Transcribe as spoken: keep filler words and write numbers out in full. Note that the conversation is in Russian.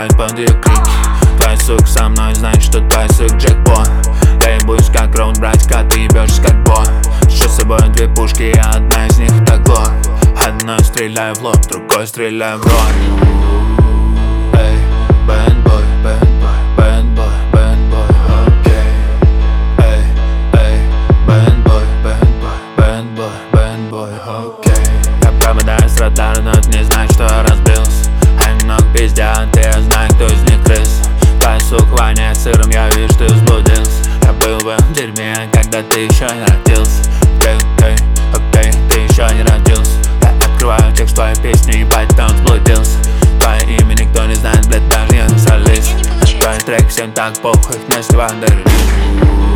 подпевают под ее крики. Твоя сука со мной, знаешь, что твоя сука джекпот. Я ебусь как роунд, братька, ты ебешься как бот. Что с собой две пушки, а одна из них так глок. Одной стреляю в лоб, другой стреляю в рот. Эй, бэндбой, бэндбой, бэндбой, бэндбой, окей. Эй, эй, бэндбой, бэндбой, бэндбой, бэндбой, окей. Я пропадаю с радара, но это не значит, что я разбился. Они много пиздят, и я знаю, кто из них крыс. Твоя сука воняет сыром, я вижу, ты взблудился. Я был в этом дерьме, когда ты еще не родился. Окей, окей, окей, ты еще не родился. Я открываю текст твоей песни, ебать, там взблудился. Твое имя никто не знает, блядь, даже я не солист. На твой трек всем так похуй, вместе вандеры.